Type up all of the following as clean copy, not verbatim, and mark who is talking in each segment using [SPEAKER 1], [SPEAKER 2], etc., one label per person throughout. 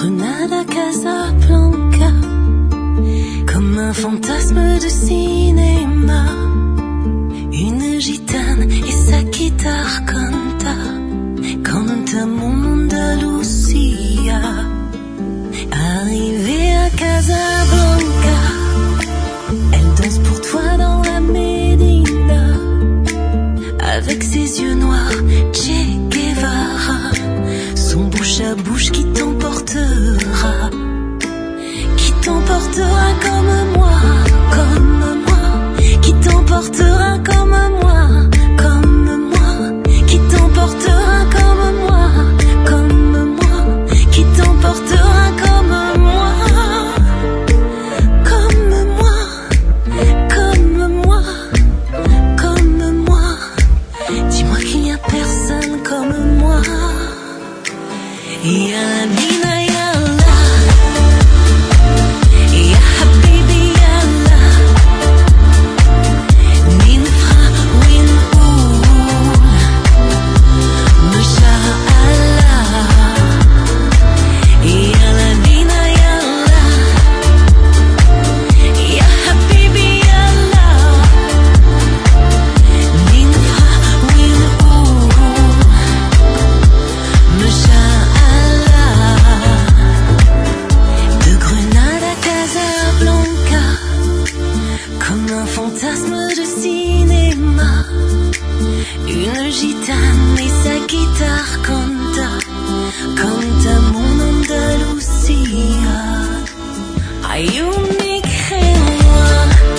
[SPEAKER 1] Grenada, Casablanca, comme un fantasme de cinéma. Une gitane et sa guitare canta, cantamos Andalusia. Arrivée à Casablanca, elle danse pour toi dans la Médina, avec ses yeux noirs, Che Guevara, son bouche à bouche qui t'emportera comme moi, qui t'emportera comme moi, qui t'emportera comme moi, qui t'emportera comme moi, comme moi. Dis-moi qu'il n'y a personne comme moi. Ya Nina ya Allah, ya Habibi ya Allah, Ninfra win oul, Masha Allah, ya Nina ya Allah, ya Habibi ya Allah, Ninfra win oul, Masha un fantasme de cinéma, une gitane et sa guitare canta mon Andalusia. Ayuni crée-moi,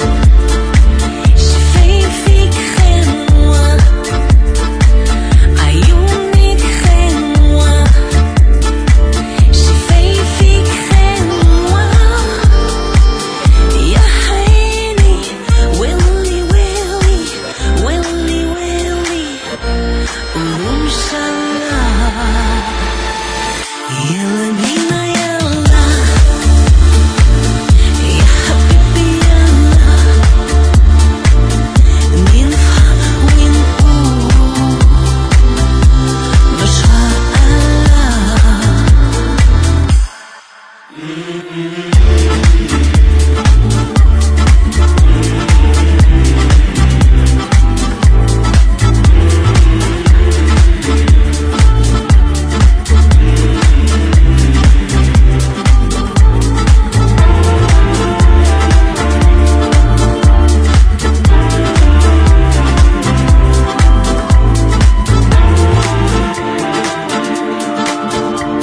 [SPEAKER 1] j'ai fait crée-moi, Ayuni crée-moi, j'ai fait crée-moi.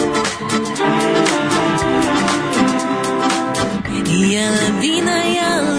[SPEAKER 1] Ya Vina ya